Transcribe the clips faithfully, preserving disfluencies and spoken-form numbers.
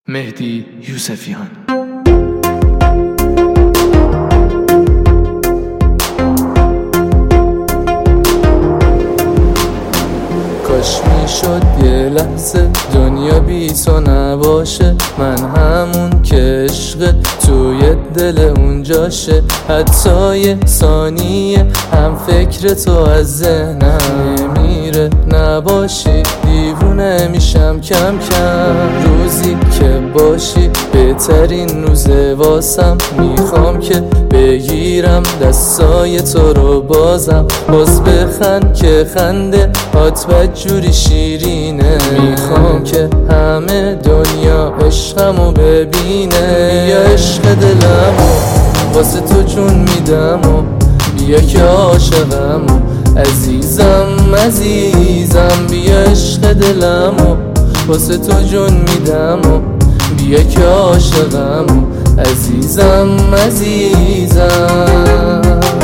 مهدی یوسفیان. کاش میشد یه لحظه دنیا بی تو نباشه، من همون که عشق توی دل اونجاشه، حتی یه ثانیه هم فکر تو از ذهنم نمیره، نباشی دیوونه میشم کم کم. روزی که باشی بهترین روزه واسم، میخوام که بگیرم دستای تو رو بازم، باز بخند که خنده هات بدجوری شیرینه، میخوام که همه دنیا عشقمو ببینه. بیا عشق دلمو واسه تو جون میدم و بیا که عاشقمو عزیزم عزیزم. بیا عشق دلمو واسه تو جون میدم و بیا که عاشقمو عزیزم عزیزم.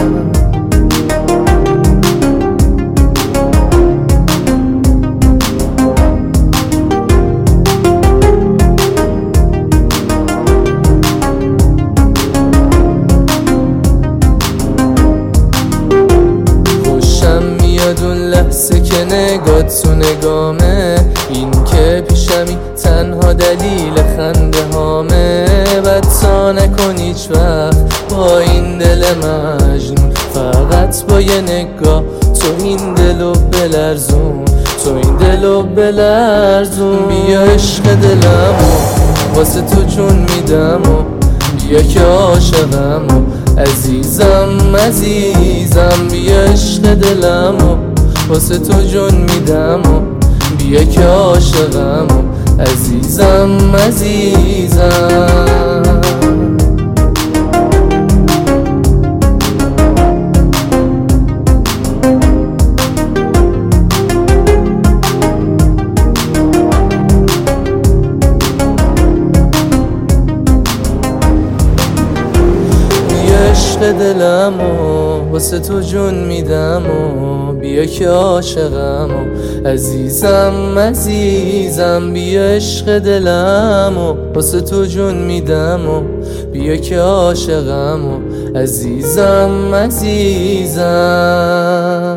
اون لحظه که نگات تو نگامه، این که پیشمی تنها دلیل خنده هامه. بد تا نکن هیچ وقت با این دل مجنون، فقط با یه نگاه تو این دلو بلرزون، تو این دلو بلرزون. بیا عشق دلمو واسه تو جون میدم و بیا که عاشقمو عزیزم عزیزم. بیا عشق دلمو واسه تو جون میدم و بیا که عاشقمو عزیزم عزیزم. دلمو واسه تو جون میدم و بیا که عاشقمو عزیزم عزیزم. بیا عشق دلمو واسه تو جون میدم و بیا که عاشقمو عزیزم عزیزم.